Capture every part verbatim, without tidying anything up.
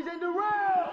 D J Durrell.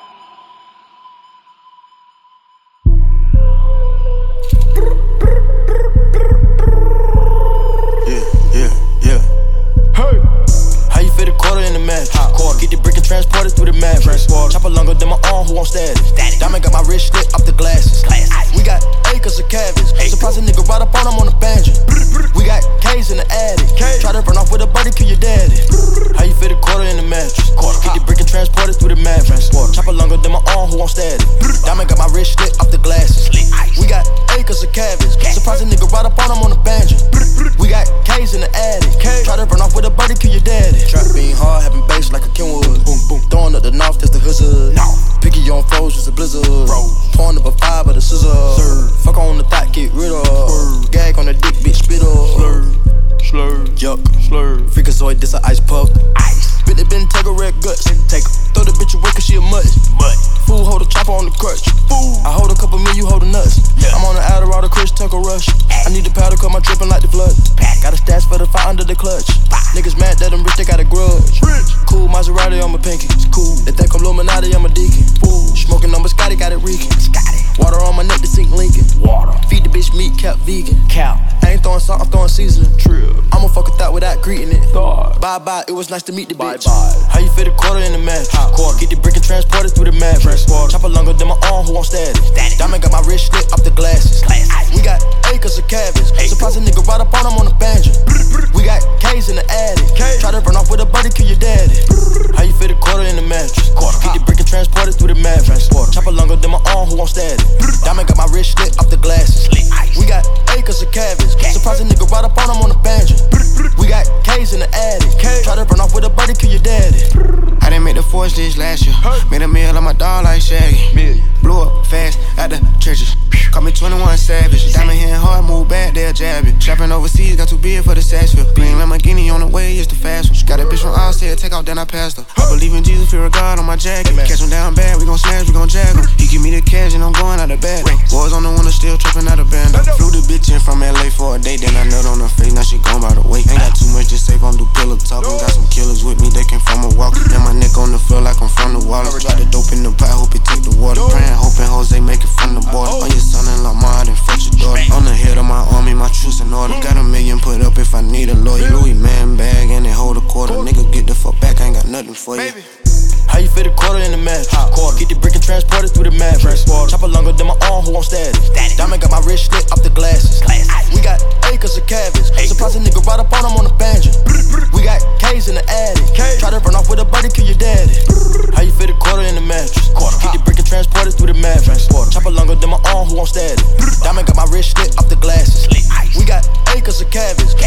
Yeah, yeah, yeah. Hey, how you fit a quarter in the match? Quarter. Get the brick and transport it through the mattress. Chopper longer than my arm, who on status? Diamond got my wrist slit off the glasses. We got acres of cabins. Surprise a nigga right up on him on the banjo. We got K's in the attic. Try to run off with a buddy, kill your daddy. How you fit a quarter in the mattress? Get the brick and transport it through the mattress. Chopper longer than my arm, who on status? Diamond got my wrist slit off the glasses. We got acres of cabins. Surprise a nigga right up on him on the banjo. We got K's in the attic. Try to run off with a buddy, kill your daddy. Trap being hard, having bass like a Kenwood. Boom, boom. Throwing up the north, that's the hood. No. Picky on foes, just a blizzard. Bro. Pouring up a five, but a scissor. Sir. Fuck on the thought, get rid of. Sir. Gag on the dick, bitch, spit up. Slur. Slur. Yuck. Slur. Freakazoid, this a ice puck. Ice. Bitch, they been take a red guts. Take her. Throw the bitch away, cause she a mutt. Mutt. Fool, hold a chopper on the crutch. Fool. I hold a couple mil, you hold the nuts. Yeah. I'm on the Adderall, the Chris Tucker rush. I need the powder, cause my drippin' like the flood. Got a stash for the fire under the clutch. Niggas mad that I'm rich, they got a grudge. Rich. Cool Maserati on my pinky. It's cool. They think I'm Illuminati, I'm a deacon. Fool. Smoking on Biscotti, got it reeking. Water on my neck to sink Lincoln. Water. Feed the bitch meat, cap vegan. Cow. I ain't throwing salt, I'm throwing seasoning. True. I'ma fuck a thought without greeting it. Thought. Bye bye, it was nice to meet the bitch. Bye bye. How you fit a quarter in the match? Quarter. Get the brick and transport it through the mattress. Chopper longer than my arm, who on status? Static. Diamond got my wrist slit off the glasses. Glass. We got acres of cabins. Surprise a nigga right up on him on the banjo. We got K's in the attic. Try to run off with a buddy, kill your daddy. How you fit a quarter in the mattress? Quarter. Get the brick and transport it through the mattress. Chopper longer than my arm, who on status? Diamond got my wrist slit off the glasses. We got acres of cabins. Surprise a nigga right up on him on the banjo. We got K's in the attic. Try to run off with a buddy, kill your daddy. I didn't make the force this last year. Made a meal on my dog like Shaggy. Blew up fast at the churches. Call me twenty-one Savage. Diamond hitting hard, move back, they'll jab it. Trapping overseas, got too big for the Sashville. Green Lamborghini on the way, it's the fast one. Got a bitch from Allstate, take off, then I passed her. I believe in Jesus, fear of God on my jacket. Catch him down bad, we gon' smash, we gon' jag him. He give me the cash and I'm going out of bed. Boys on the window, still tripping out of band. Flew the bitch in from L A for a day, then I nut on her face, now she gone by the way. Ain't got too much to say, gon' do pillow talking. Got some killers with me, they came from a walk. Then my neck on the floor like I'm from the wall. Drop the dope in the pot, hope it take the water. Praying, hoping Jose make it from the border. On your son-in-law, ma, then fuck your daughter. On the head of my army, my troops in order. Got a million put up if I need a lawyer. Louis man bag and they hold a quarter. Nigga get the fuck back, I ain't got nothing for you. How you fit a quarter in the match? Quarter. Get the brick and transport it through the mattress. Chopper longer than my arm, who on status? Diamond got my wrist slit off the glasses. We got acres of cabins. Surprise a nigga right up on him on the banjo. We got K's in the attic. Try to run off with a buddy, kill your daddy. How you fit a quarter in the mattress? Get the brick and transport it through the mattress. Chopper longer than my arm, who on status? Diamond got my wrist slit off the glasses. We got acres of cabins.